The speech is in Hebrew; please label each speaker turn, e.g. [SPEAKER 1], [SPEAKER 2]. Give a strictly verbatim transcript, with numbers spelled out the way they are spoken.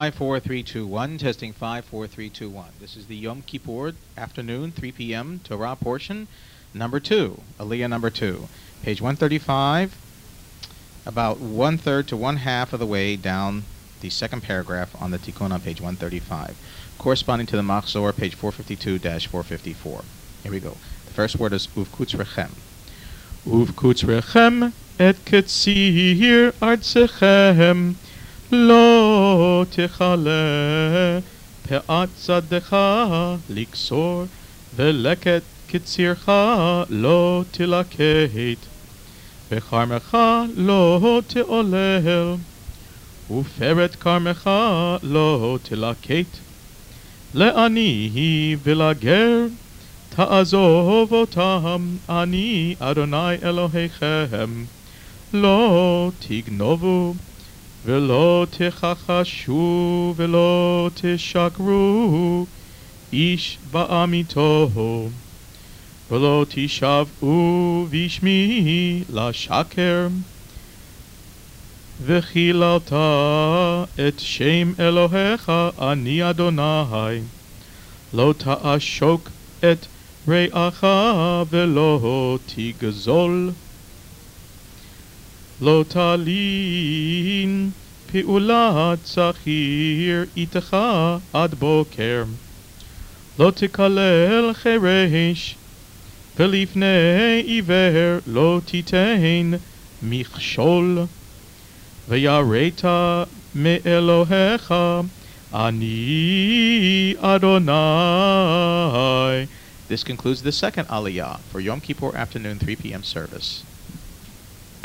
[SPEAKER 1] five, four, three, two, one. Testing five, four, three, two, one. This is the Yom Kippur afternoon, three p m Torah portion, number two, Aliyah number two. Page one thirty-five, about one-third to one-half of the way down the second paragraph on the Tikkun on page one thirty-five, corresponding to the Machzor, page four fifty-two to four fifty-four. Here we go. The first word is Uvkutzrechem. Uvkutzrechem et ketzir artzechem lo techale pe'at zadecha liksor veleket ketzircha lo tilakeit v'charmecha lo te'olel ופרת כרמך לא תלקט לעני ולגר תעזוב אותם אני אדוני אלוהיכם לא תגנובו ולא תכחשו ולא תשקרו איש בעמיתו ולא תשבעו בשמי לשקר וחיללת את שם אלוהיך אני אדוני לא תעשוק את רעך ולא תגזול לא תלין פעולת שכיר איתך עד בוקר לא תקלל חירש ולפני עיוור לא תיתן מכשול ויראת מאלוהיך אני אדוני. This concludes the second Aliyah for Yom Kippur afternoon three p m service.